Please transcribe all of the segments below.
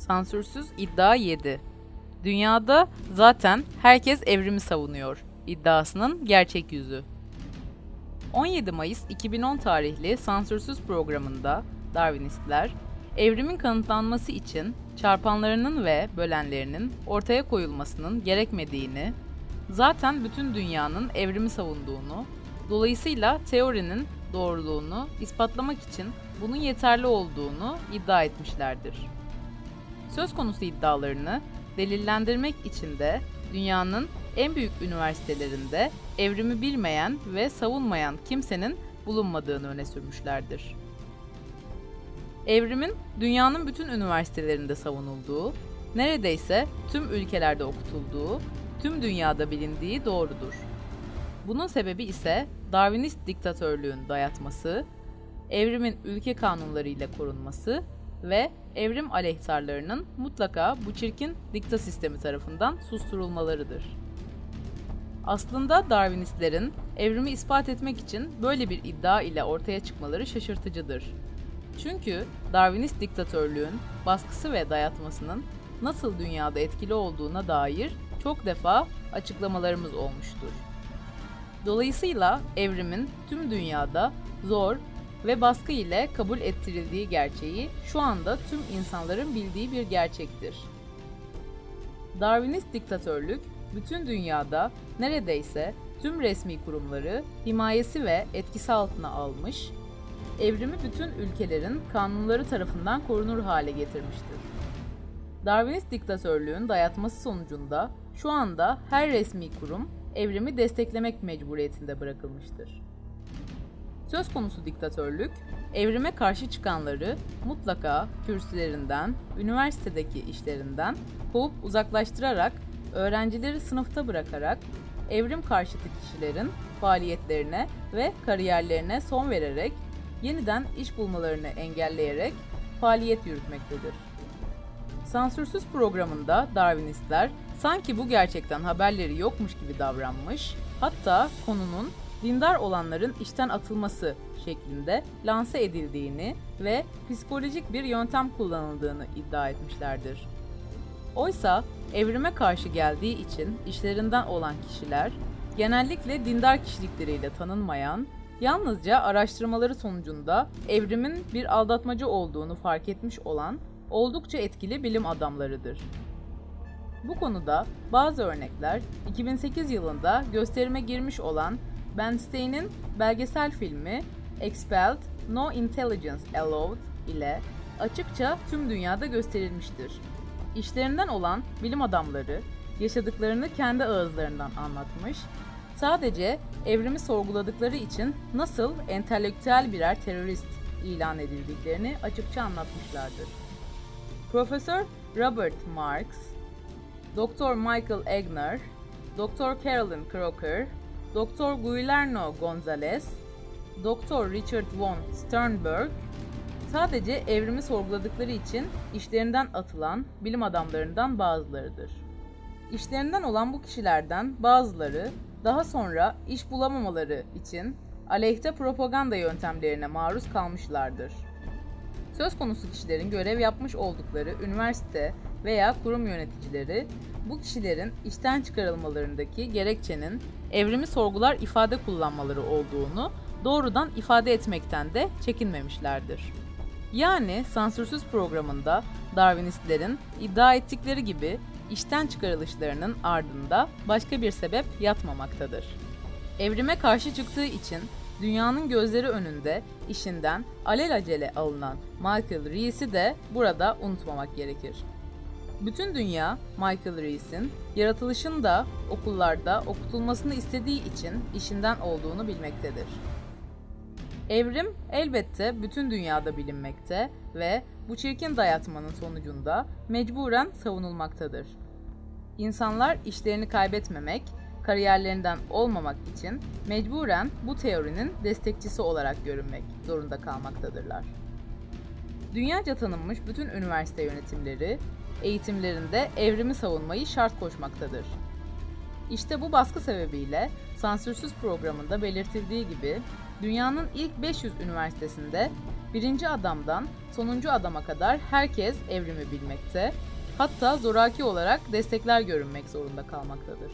Sansürsüz iddia 7. Dünyada zaten herkes evrimi savunuyor iddiasının gerçek yüzü. 17 Mayıs 2010 tarihli Sansürsüz programında Darwinistler, evrimin kanıtlanması için çarpanlarının ve bölenlerinin ortaya koyulmasının gerekmediğini, zaten bütün dünyanın evrimi savunduğunu, dolayısıyla teorinin doğruluğunu ispatlamak için bunun yeterli olduğunu iddia etmişlerdir. Söz konusu iddialarını delillendirmek için de dünyanın en büyük üniversitelerinde evrimi bilmeyen ve savunmayan kimsenin bulunmadığını öne sürmüşlerdir. Evrimin dünyanın bütün üniversitelerinde savunulduğu, neredeyse tüm ülkelerde okutulduğu, tüm dünyada bilindiği doğrudur. Bunun sebebi ise Darwinist diktatörlüğün dayatması, evrimin ülke kanunlarıyla korunması ve evrim aleyhtarlarının mutlaka bu çirkin dikta sistemi tarafından susturulmalarıdır. Aslında Darwinistlerin evrimi ispat etmek için böyle bir iddia ile ortaya çıkmaları şaşırtıcıdır. Çünkü Darwinist diktatörlüğün baskısı ve dayatmasının nasıl dünyada etkili olduğuna dair çok defa açıklamalarımız olmuştur. Dolayısıyla evrimin tüm dünyada zor ve baskı ile kabul ettirildiği gerçeği şu anda tüm insanların bildiği bir gerçektir. Darwinist diktatörlük bütün dünyada neredeyse tüm resmi kurumları himayesi ve etkisi altına almış, evrimi bütün ülkelerin kanunları tarafından korunur hale getirmiştir. Darwinist diktatörlüğün dayatması sonucunda şu anda her resmi kurum evrimi desteklemek mecburiyetinde bırakılmıştır. Söz konusu diktatörlük, evrime karşı çıkanları mutlaka kürsülerinden, üniversitedeki işlerinden kovup uzaklaştırarak, öğrencileri sınıfta bırakarak, evrim karşıtı kişilerin faaliyetlerine ve kariyerlerine son vererek, yeniden iş bulmalarını engelleyerek faaliyet yürütmektedir. Sansürsüz programında Darwinistler sanki bu gerçekten haberleri yokmuş gibi davranmış, hatta konunun dindar olanların işten atılması şeklinde lanse edildiğini ve psikolojik bir yöntem kullanıldığını iddia etmişlerdir. Oysa evrime karşı geldiği için işlerinden olan kişiler, genellikle dindar kişilikleriyle tanınmayan, yalnızca araştırmaları sonucunda evrimin bir aldatmaca olduğunu fark etmiş olan oldukça etkili bilim adamlarıdır. Bu konuda bazı örnekler 2008 yılında gösterime girmiş olan Ben Stein'in belgesel filmi Expelled, No Intelligence Allowed ile açıkça tüm dünyada gösterilmiştir. İşlerinden olan bilim adamları yaşadıklarını kendi ağızlarından anlatmış, sadece evrimi sorguladıkları için nasıl entelektüel birer terörist ilan edildiklerini açıkça anlatmışlardır. Profesör Robert Marks, Dr. Michael Egner, Dr. Carolyn Crocker, Dr. Guillermo Gonzalez, Dr. Richard von Sternberg, sadece evrimi sorguladıkları için işlerinden atılan bilim adamlarından bazılarıdır. İşlerinden olan bu kişilerden bazıları daha sonra iş bulamamaları için aleyhte propaganda yöntemlerine maruz kalmışlardır. Söz konusu kişilerin görev yapmış oldukları üniversite veya kurum yöneticileri, bu kişilerin işten çıkarılmalarındaki gerekçenin evrimi sorgular ifade kullanmaları olduğunu doğrudan ifade etmekten de çekinmemişlerdir. Yani sansürsüz programında Darwinistlerin iddia ettikleri gibi işten çıkarılışlarının ardında başka bir sebep yatmamaktadır. Evrime karşı çıktığı için dünyanın gözleri önünde işinden alelacele alınan Michael Rees'i de burada unutmamak gerekir. Bütün dünya Michael Rees'in yaratılışın da okullarda okutulmasını istediği için işinden olduğunu bilmektedir. Evrim elbette bütün dünyada bilinmekte ve bu çirkin dayatmanın sonucunda mecburen savunulmaktadır. İnsanlar işlerini kaybetmemek, kariyerlerinden olmamak için mecburen bu teorinin destekçisi olarak görünmek zorunda kalmaktadırlar. Dünyaca tanınmış bütün üniversite yönetimleri, eğitimlerinde evrimi savunmayı şart koşmaktadır. İşte bu baskı sebebiyle sansürsüz programında belirtildiği gibi dünyanın ilk 500 üniversitesinde Birinci adamdan sonuncu adama kadar herkes evrimi bilmekte, hatta zoraki olarak destekler görünmek zorunda kalmaktadır.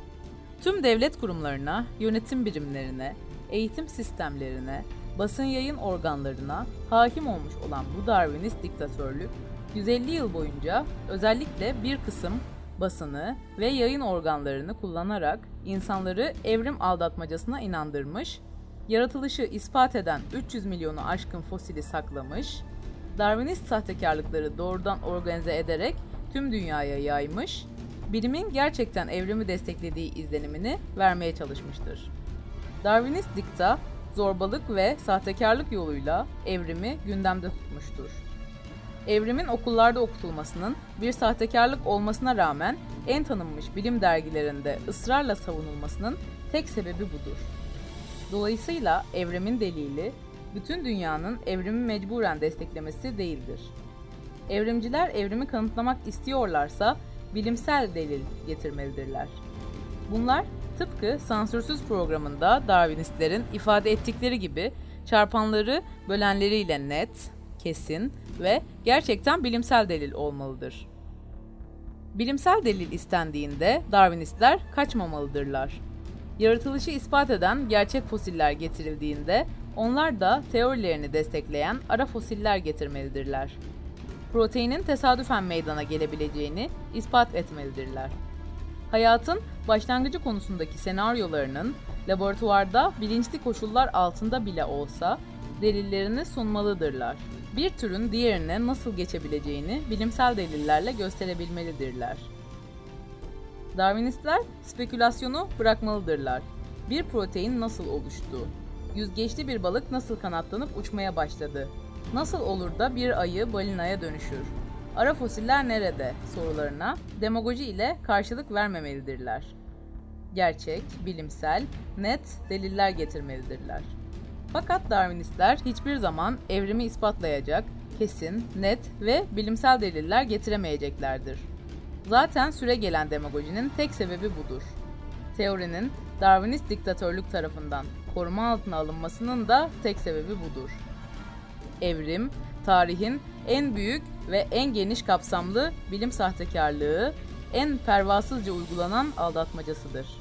Tüm devlet kurumlarına, yönetim birimlerine, eğitim sistemlerine, basın yayın organlarına hakim olmuş olan bu Darwinist diktatörlük, 150 yıl boyunca özellikle bir kısım basını ve yayın organlarını kullanarak insanları evrim aldatmacasına inandırmış, yaratılışı ispat eden 300 milyonu aşkın fosili saklamış, Darwinist sahtekarlıkları doğrudan organize ederek tüm dünyaya yaymış, bilimin gerçekten evrimi desteklediği izlenimini vermeye çalışmıştır. Darwinist dikta, zorbalık ve sahtekarlık yoluyla evrimi gündemde tutmuştur. Evrimin okullarda okutulmasının bir sahtekarlık olmasına rağmen en tanınmış bilim dergilerinde ısrarla savunulmasının tek sebebi budur. Dolayısıyla evrimin delili, bütün dünyanın evrimi mecburen desteklemesi değildir. Evrimciler evrimi kanıtlamak istiyorlarsa bilimsel delil getirmelidirler. Bunlar tıpkı Sansürsüz programında Darwinistlerin ifade ettikleri gibi çarpanları bölenleriyle net, kesin ve gerçekten bilimsel delil olmalıdır. Bilimsel delil istendiğinde Darwinistler kaçmamalıdırlar. Yaratılışı ispat eden gerçek fosiller getirildiğinde onlar da teorilerini destekleyen ara fosiller getirmelidirler. Proteinin tesadüfen meydana gelebileceğini ispat etmelidirler. Hayatın başlangıcı konusundaki senaryolarının laboratuvarda bilinçli koşullar altında bile olsa delillerini sunmalıdırlar. Bir türün diğerine nasıl geçebileceğini bilimsel delillerle gösterebilmelidirler. Darwinistler spekülasyonu bırakmalıdırlar. Bir protein nasıl oluştu? Yüzgeçli bir balık nasıl kanatlanıp uçmaya başladı? Nasıl olur da bir ayı balinaya dönüşür? Ara fosiller nerede? Sorularına demagoji ile karşılık vermemelidirler. Gerçek, bilimsel, net deliller getirmelidirler. Fakat Darwinistler hiçbir zaman evrimi ispatlayacak, kesin, net ve bilimsel deliller getiremeyeceklerdir. Zaten süregelen demagojinin tek sebebi budur. Teorinin Darwinist diktatörlük tarafından koruma altına alınmasının da tek sebebi budur. Evrim, tarihin en büyük ve en geniş kapsamlı bilim sahtekarlığı, en pervasızca uygulanan aldatmacasıdır.